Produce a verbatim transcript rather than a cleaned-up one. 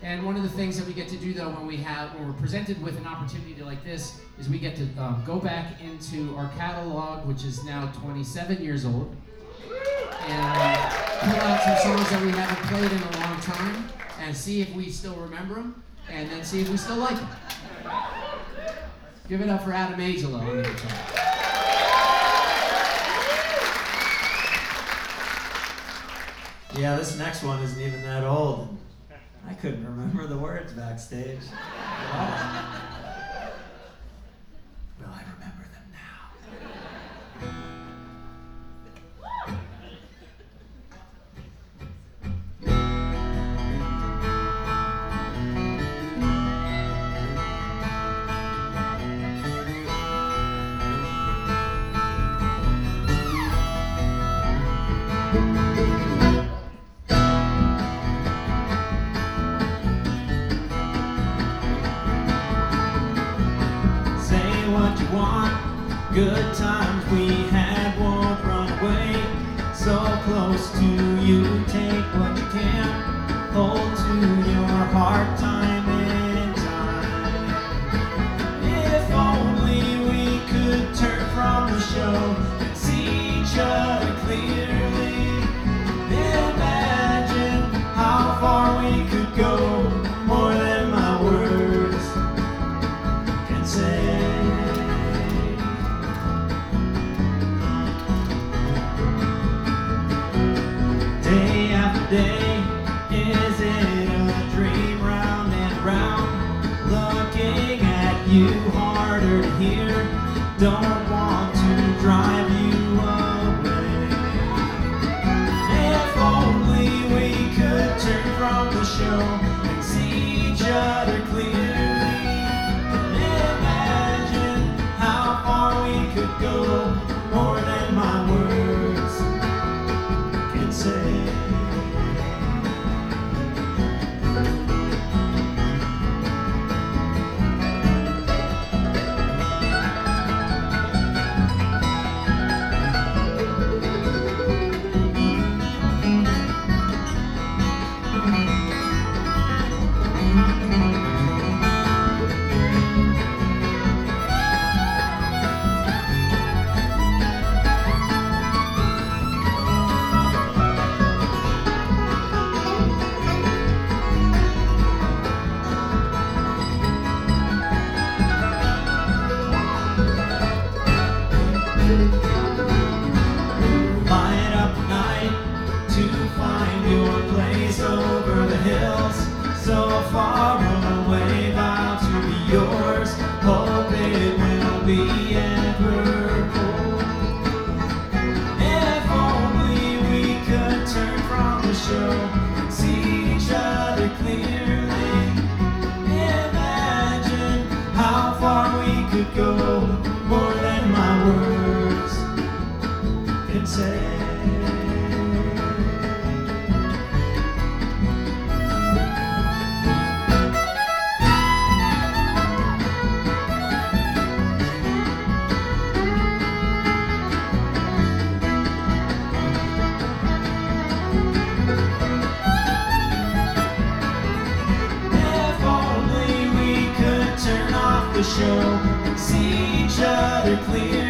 And one of the things that we get to do, though, when we have when we're presented with an opportunity like this, is we get to um, go back into our catalog, which is now twenty-seven years old, and uh, pull out some songs that we haven't played in a long time, and see if we still remember them, and then see if we still like them. Give it up for Adam Angelo on the guitar. Yeah, this next one isn't even that old. I couldn't remember the words backstage. Wow. Well, I remember them now. Good times we had won't run away. So close to you, take what you can. Hold to your heart time and time. If only we could turn from the show and see each other clearly. Imagine how far we could go, more than my words can say. Day, is it a dream round and round? Looking at you harder to hear. Don't want to drive you away. If only we could turn from the show and see each other clearly. Imagine how far we could go, more than my words can say. the show and see each other clear.